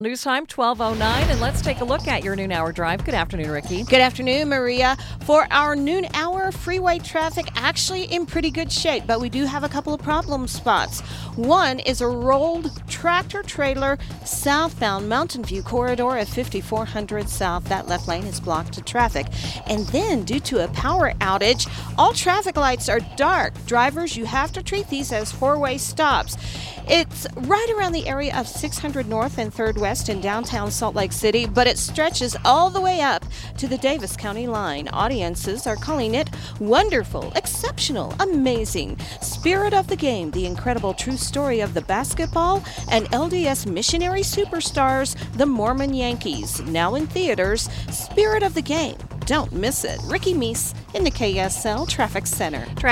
News time 12:09, and let's take a look at your noon hour drive. Good afternoon, Ricky. Good afternoon, Maria. For our noon hour, freeway traffic actually in pretty good shape, but we do have a couple of problem spots. One is a rolled tractor trailer southbound Mountain View corridor at 5400 South. That left lane is blocked to traffic. And then, due to a power outage, all traffic lights are dark. Drivers, you have to treat these as four-way stops. It's right around the area of 600 North and 3rd West in downtown Salt Lake City, but it stretches all the way up to the Davis County line. Audiences are calling it wonderful, exceptional, amazing. Spirit of the game, the incredible true story of the basketball and LDS missionary superstars, the Mormon Yankees. Now in theaters, Spirit of the Game. Don't miss it. Ricky Meese in the KSL Traffic Center.